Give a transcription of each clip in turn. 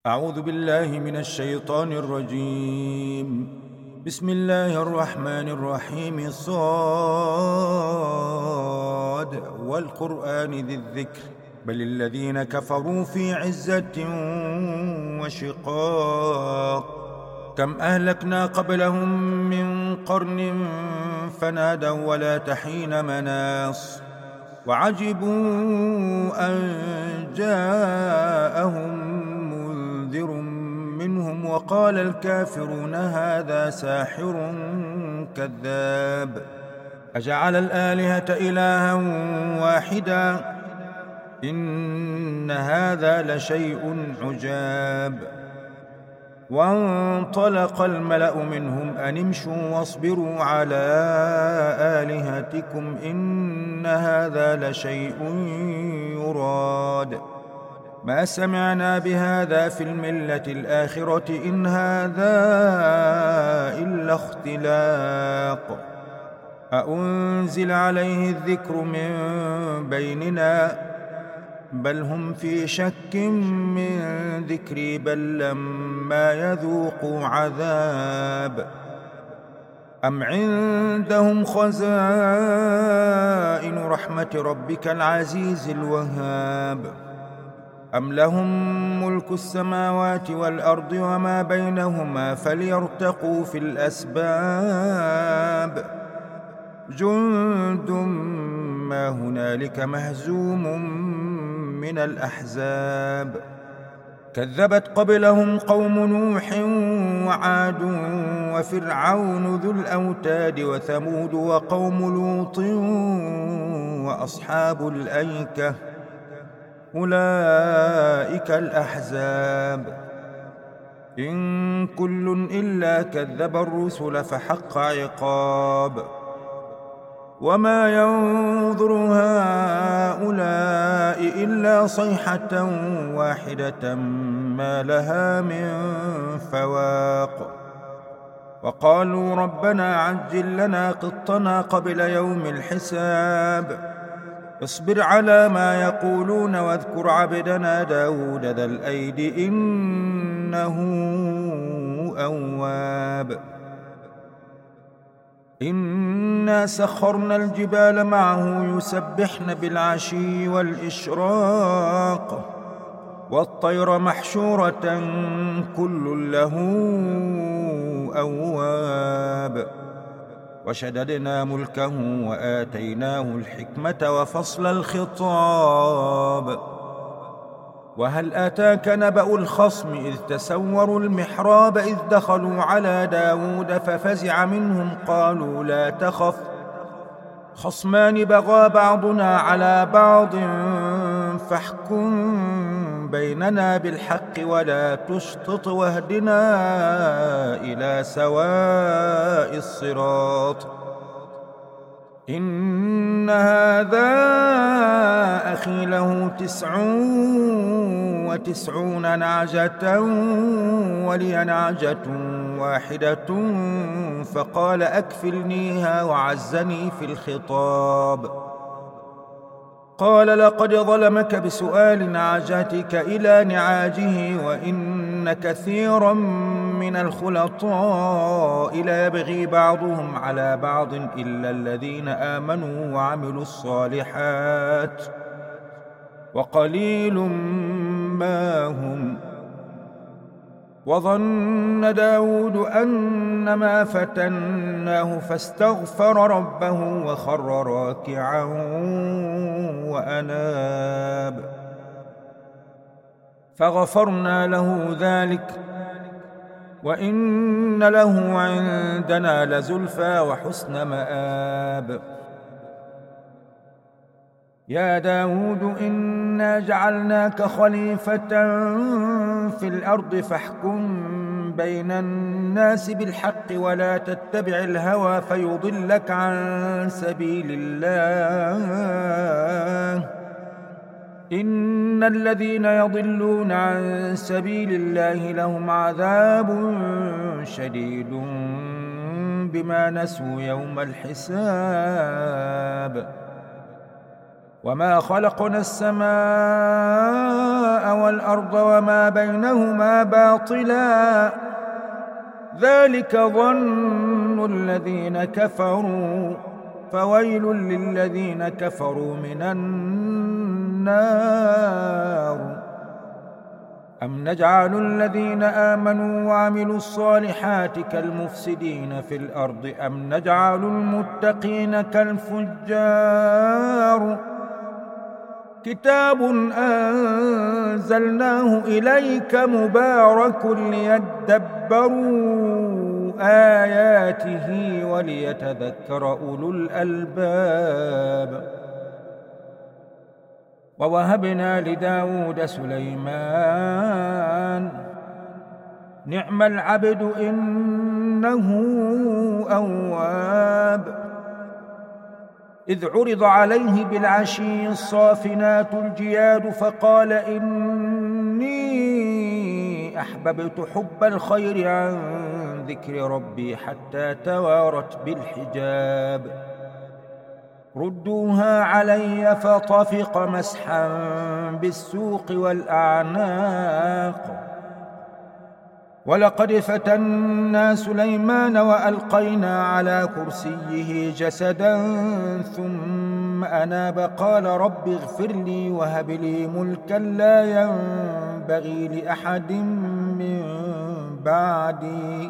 أعوذ بالله من الشيطان الرجيم. بسم الله الرحمن الرحيم. صاد والقرآن ذي الذكر بل الذين كفروا في عزة وشقاق. كم أهلكنا قبلهم من قرن فنادوا ولا تحين مناص وعجبوا أن جاءهم منذر منهم وقال الكافرون هذا ساحر كذاب. أجعل الآلهة إلها واحدا إن هذا لشيء عجاب. وانطلق الملأ منهم أن امشوا واصبروا على آلهتكم إن هذا لشيء يراد. ما سمعنا بهذا في الملة الآخرة إن هذا إلا اختلاق. أأنزل عليه الذكر من بيننا بل هم في شك من ذكري بل لما يذوقوا عذاب. أم عندهم خزائن رحمة ربك العزيز الوهاب أم لهم ملك السماوات والأرض وما بينهما فليرتقوا في الأسباب. جند ما هنالك مهزوم من الأحزاب. كذبت قبلهم قوم نوح وعاد وفرعون ذو الأوتاد وثمود وقوم لوط وأصحاب الأيكة أولئك الأحزاب. إن كل إلا كذب الرسل فحق عقاب. وما ينظر هؤلاء إلا صيحة واحدة ما لها من فواق. وقالوا ربنا عجل لنا قطنا قبل يوم الحساب. اصبر على ما يقولون واذكر عبدنا داود ذا الأيد إنه أواب. إنا سخرنا الجبال معه يسبحن بالعشي والإشراق والطير محشورة كل له أواب. وشددنا ملكه وآتيناه الحكمة وفصل الخطاب. وهل أتاك نبأ الخصم إذ تسوروا المحراب إذ دخلوا على داود ففزع منهم قالوا لا تخف خصمان بغى بعضنا على بعض فاحكم بيننا بالحق ولا تشطط واهدنا إلى سواء الصراط. إن هذا أخي له 99 نعجة ولي نعجة واحدة فقال أكفلنيها وعزني في الخطاب. قال لقد ظلمك بسؤال نعجتك إلى نعاجه وإن كثيرا من الخلطاء لا يبغي بعضهم على بعض إلا الذين آمنوا وعملوا الصالحات وقليل ما هم. وظن داود أنما فتناه فاستغفر ربه وخر راكعا وأناب فغفرنا له ذلك وإن له عندنا لزلفى وحسن مآب. يا داود إنا جعلناك خليفة في الأرض فاحكم بين الناس بالحق ولا تتبع الهوى فيضلك عن سبيل الله. إن الذين يضلون عن سبيل الله لهم عذاب شديد بما نسوا يوم الحساب. وما خلقنا السماء والأرض وما بينهما باطلا ذلك ظن الذين كفروا فويل للذين كفروا من النار أم نجعل الذين آمنوا وعملوا الصالحات كالمفسدين في الأرض أم نجعل المتقين كالفجار كتاب أنزلناه إليك مبارك ليدبروا آياته وليتذكر أولو الألباب ووهبنا لداود سليمان نعم العبد إنه أواب إذ عرض عليه بالعشي الصافنات الجياد فقال إني أحببت حب الخير عن ذكر ربي حتى توارت بالحجاب ردوها علي فطفق مسحا بالسوق والأعناق ولقد فتنا سليمان وألقينا على كرسيه جسدا ثم أناب قال رب اغفر لي وهب لي ملكا لا ينبغي لأحد من بعدي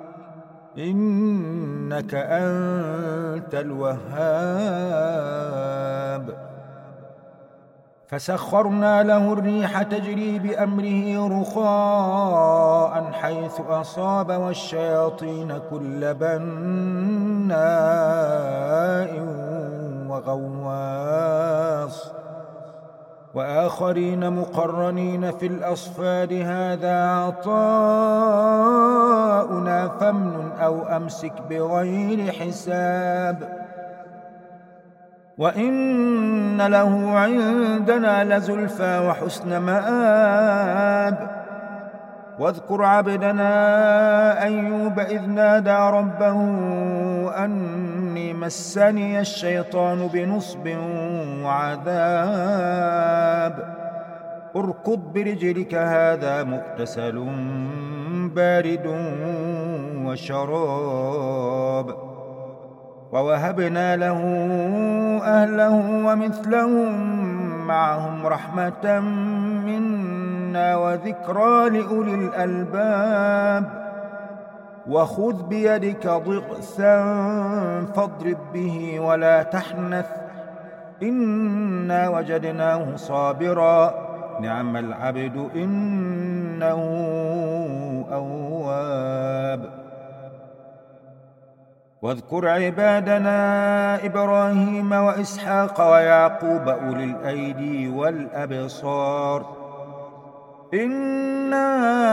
إنك أنت الوهاب فسخرنا له الريح تجري بأمره رخاء حيث أصاب والشياطين كل بناء وغواص وآخرين مقرنين في الأصفاد هذا عطاؤنا فامنن أو أمسك بغير حساب وإن له عندنا لزلفى وحسن مآب واذكر عبدنا أيوب إذ نادى ربه أني مسني الشيطان بنصب وعذاب اركض برجلك هذا مغتسل بارد وشراب ووهبنا له أهله ومثلهم معهم رحمة منا وذكرى لأولي الألباب وخذ بيدك ضغثا فاضرب به ولا تحنث إنا وجدناه صابرا نعم العبد إنه أواب واذكر عبادنا إبراهيم وإسحاق ويعقوب أولي الأيدي والأبصار إنا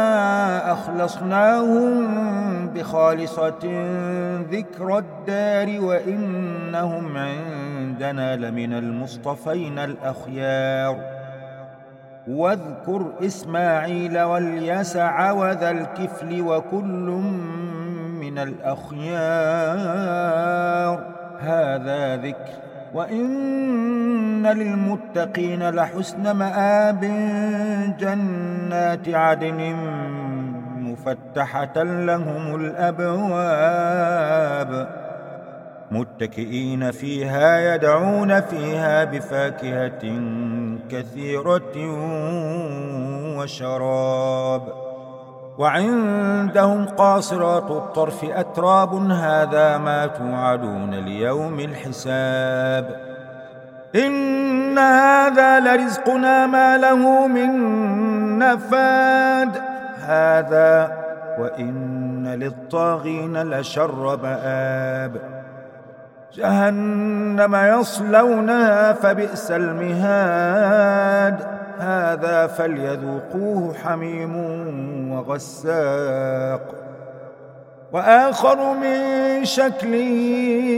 أخلصناهم بخالصة ذكر الدار وإنهم عندنا لمن المصطفين الأخيار واذكر إسماعيل واليسع وذا الكفل وكل من الأخيار هذا ذكر وإن للمتقين لحسن مآب جنات عدن مفتحة لهم الأبواب متكئين فيها يدعون فيها بفاكهة كثيرة وشراب وعندهم قاصرات الطرف أتراب هذا ما توعدون ليوم الحساب إن هذا لرزقنا ما له من نفاد هذا وإن للطاغين لشر مآب جهنم يصلونها فبئس المهاد هذا فليذوقوه حميم وغساق وآخر من شكله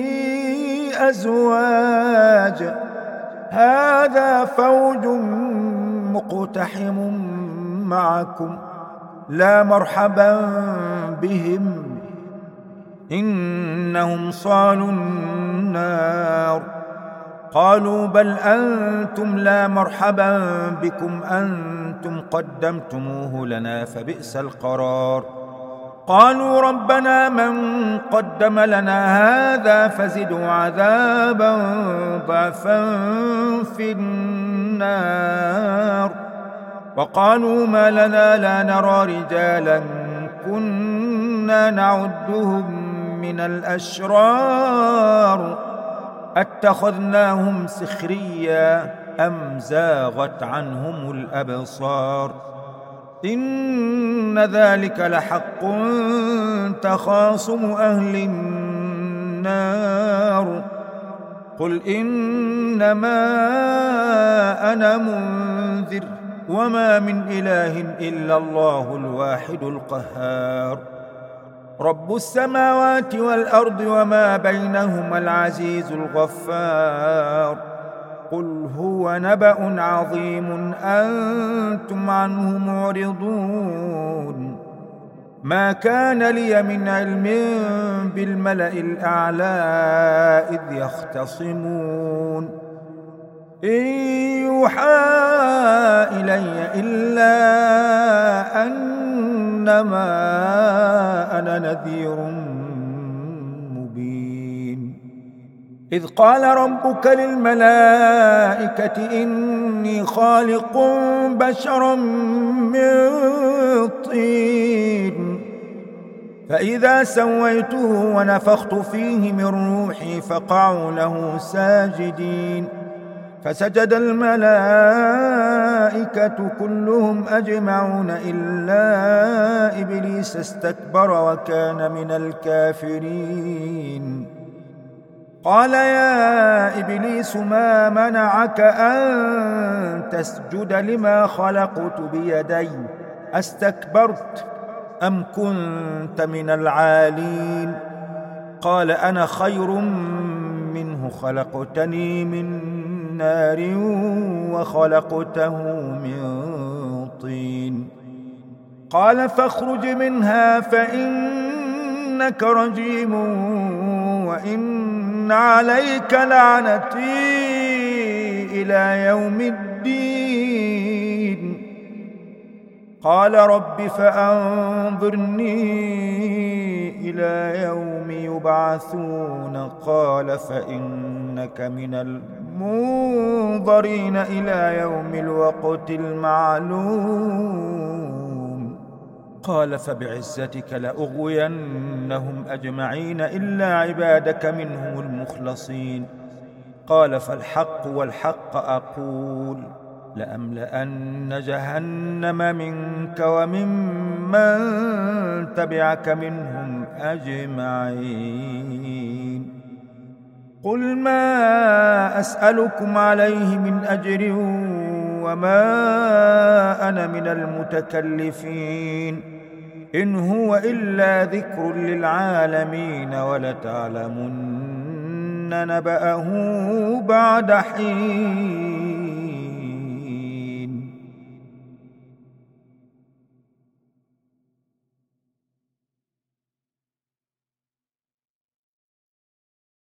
أزواج هذا فوج مقتحم معكم لا مرحبا بهم إنهم صالوا النار قالوا بل أنتم لا مرحبا بكم أنتم قدمتموه لنا فبئس القرار. قالوا ربنا من قدم لنا هذا فزدوا عذابا ضعفا في النار. وقالوا ما لنا لا نرى رجالا كنا نعدهم من الأشرار اتخذناهم سخريا أم زاغت عنهم الأبصار. إن ذلك لحق تخاصم أهل النار. قل إنما أنا منذر وما من إله إلا الله الواحد القهار. رب السماوات والأرض وما بينهما العزيز الغفار. قل هو نبأ عظيم أنتم عنه معرضون. ما كان لي من علم بالملأ الأعلى إذ يختصمون إن يوحى إلي إلا أنما أنا نذير مبين. إذ قال ربك للملائكة إني خالق بشرا من طين فإذا سويته ونفخت فيه من روحي فقعوا له ساجدين. فسجد الملائكة كلهم أجمعون إلا إبليس استكبر وكان من الكافرين. قال يا إبليس ما منعك أن تسجد لما خلقت بيدي أستكبرت أم كنت من العالين؟ قال أنا خير منه خلقتني من نار وخلقته من طين. قال فاخرج منها فإنك رجيم وإن عليك لعنتي إلى يوم الدين. قال رب فأنظرني إلى يوم يبعثون. قال فإنك من المنظرين إلى يوم الوقت المعلوم. قال فبعزتك لأغوينهم أجمعين إلا عبادك منهم المخلصين. قال فالحق والحق أقول لأملأن جهنم منك وممن تبعك منهم أجمعين. قل ما أسألكم عليه من أجر وما أنا من المتكلفين إن هو إلا ذكر للعالمين ولتعلمن نبأه بعد حين.